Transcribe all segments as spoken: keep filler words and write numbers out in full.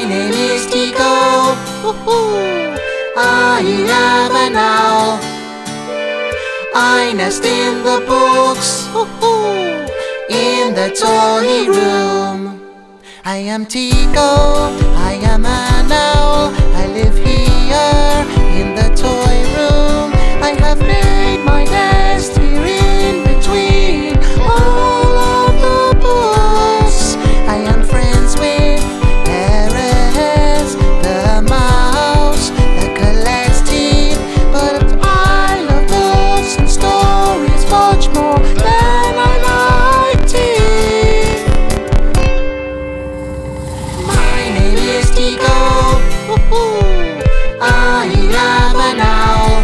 name is Tico. Woohoo! I am an owl. I nest in the books. Woohoo! In the toy room. I am Tico. I am an owl. I live here in the toy room. I have made my nest here in between all of the books. I am friends with Perez, the mouse that collects teeth. But I love books and stories much more than I like teeth. My name is Tico. Woohoo! I am an owl.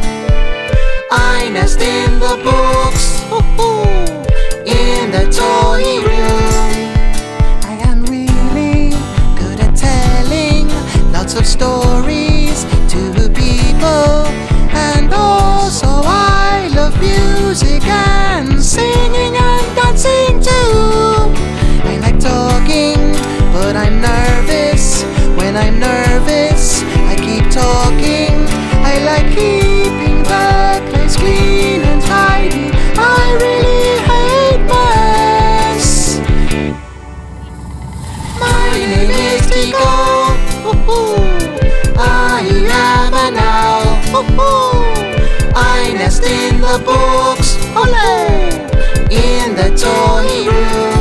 I nest in the books. Woohoo! In the toy room. I am really good at telling lots of stories to people, and also I love music and singing and dancing too. I like talking, but I'm nervous. When I'm nervous, I keep talking. I like keeping the place clean and tidy. I really hate mess. My name is Tico. Woohoo! I am an owl. Woohoo! I nest in the books. Ole! In the toy room.